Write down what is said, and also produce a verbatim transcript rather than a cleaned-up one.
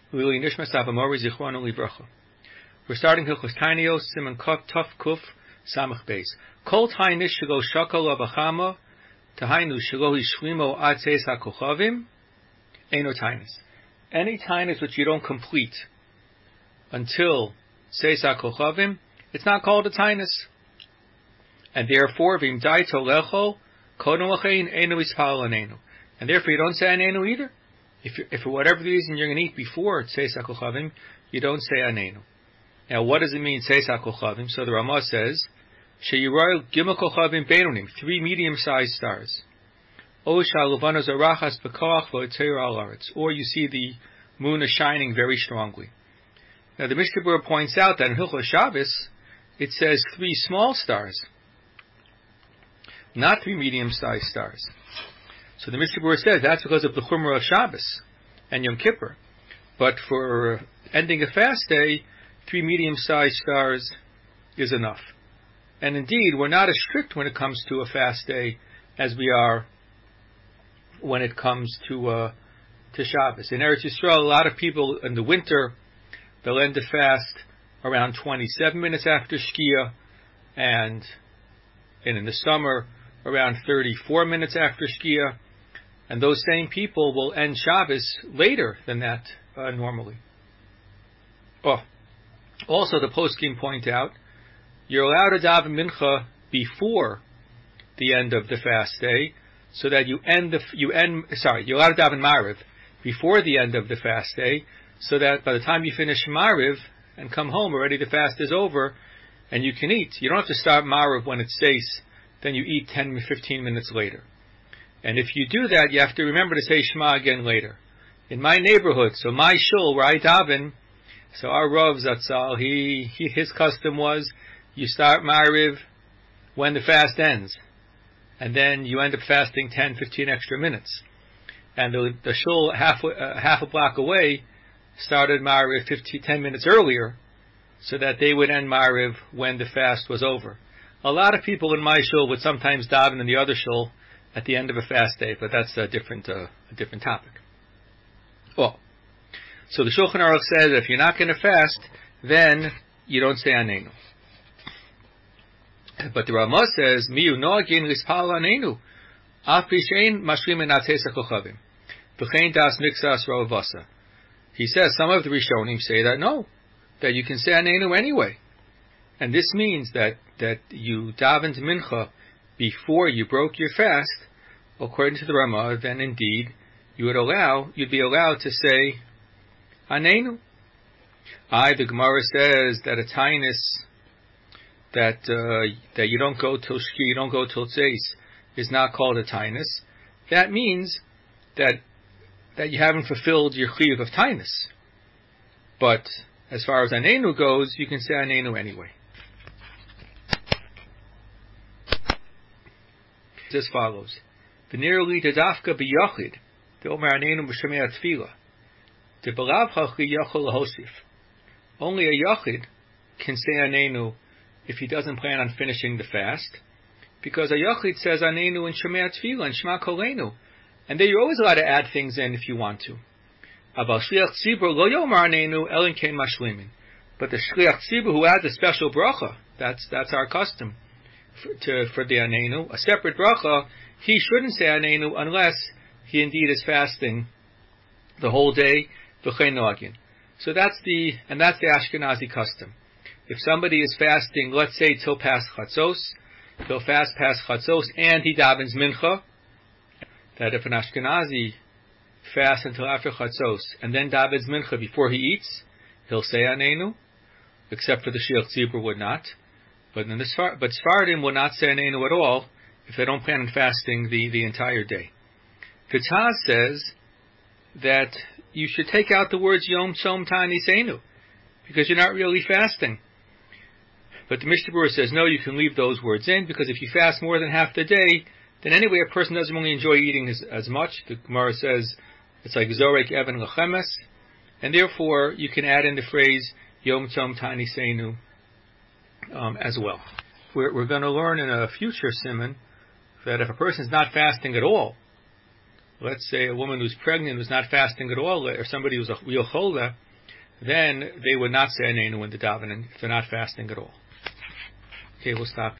Lili Nishmas Avamori Zichrono Libracha. We're starting Hilchos Tainios, Siman Kuf, Tuf Kuf, Samach Beis. Kol Tainish Shelo Shakal Avachama, Tahainu Shelo Yishwimo Ad Seis HaKochavim, Eino Tainis. Any Tainis which you don't complete until Seis HaKochavim, it's not called a Tainis. And therefore, Vim Daito Lecho, Kodon Lachein, Eino Ispal Anenu. And therefore you don't say Anenu either. If, if for whatever reason you're going to eat before Seis HaKochavim, you don't say Anenu. Now, what does it mean, Seis HaKochavim? So the Ramah says, Sheyiroy Gimel Kochavim Beinunim, three medium-sized stars. O Shaluvana Zarachas Bekoach V'Oteir Al Aretz. Or you see the moon is shining very strongly. Now, the Mishnah Berurah points out that in Hilchos Shabbos, it says three small stars, not three medium-sized stars. So the Mishnah Berurah says that's because of the Chumrah of Shabbos and Yom Kippur. But for ending a fast day, three medium-sized stars is enough. And indeed, we're not as strict when it comes to a fast day as we are when it comes to uh, to Shabbos. In Eretz Yisrael, a lot of people in the winter, they'll end the fast around twenty-seven minutes after Shkia, and, and in the summer, around thirty-four minutes after Shkia. And those same people will end Shabbos later than that uh, normally. Oh. Also, the poskim point out, you're allowed to daven mincha before the end of the fast day, so that you end the you end. Sorry, you're allowed to daven mariv before the end of the fast day, so that by the time you finish mariv and come home, already the fast is over, and you can eat. You don't have to start mariv when it's says, then you eat ten to fifteen minutes later. And if you do that, you have to remember to say Shema again later. In my neighborhood, so my shul where I daven. So our Rav Zatzal, he, he his custom was, you start Ma'ariv when the fast ends, and then you end up fasting ten, fifteen extra minutes. And the, the shul half uh, half a block away started Ma'ariv fifteen, ten minutes earlier, so that they would end Ma'ariv when the fast was over. A lot of people in my shul would sometimes daven in the other shul at the end of a fast day, but that's a different uh, a different topic. Well. So the Shulchan Aruch says that if you're not going to fast, then you don't say Anenu. But the Ramah says, Miyu noagin lispal Anenu, af pishein mashlim en atzeis hakochavim, v'chein das mixas ravasa. He says some of the Rishonim say that no, that you can say Anenu anyway, and this means that that you davened mincha before you broke your fast. According to the Ramah, then indeed you would allow, you'd be allowed to say Anenu. I, the Gemara says that a tainus that uh, that you don't go till Shkia, you don't go till Tzeis, is not called a tainus. That means that that you haven't fulfilled your chiyuv of tainus. But as far as Anenu goes, you can say Anenu anyway. It's as follows: V'nirli tedafka b'yachid, v'omer Anenu b'shemei tefillah. Only a yachid can say Anenu if he doesn't plan on finishing the fast, because a yachid says Anenu in Shemei Tefillah and Shema Kolenu, and then you're always allowed to add things in if you want to. But the shliach tzibur who adds a special bracha, that's that's our custom for, to, for the Anenu, a separate bracha, he shouldn't say Anenu unless he indeed is fasting the whole day. So that's the and that's the Ashkenazi custom. If somebody is fasting, let's say till past Chatzos, he'll fast past Chatzos and he davens mincha. That if an Ashkenazi fasts until after Chatzos and then davens mincha before he eats, he'll say Anenu, except for the Shliach Tzibur would not. But in the Sfar- but Sfardim will not say Anenu at all if they don't plan on fasting the, the entire day. Taz says that you should take out the words Yom Tzom Ta'anisenu, because you're not really fasting. But the Mishnah Berurah says, no, you can leave those words in, because if you fast more than half the day, then anyway a person doesn't really enjoy eating as, as much. The Gemara says it's like Zorek Even Lechemes, and therefore you can add in the phrase Yom Tzom Ta'anisenu um, as well. We're, we're going to learn in a future siman that if a person is not fasting at all, let's say a woman who's pregnant who's not fasting at all, or somebody who's a real chola, then they would not say Anenu in the davening if they're not fasting at all. Okay, we'll stop.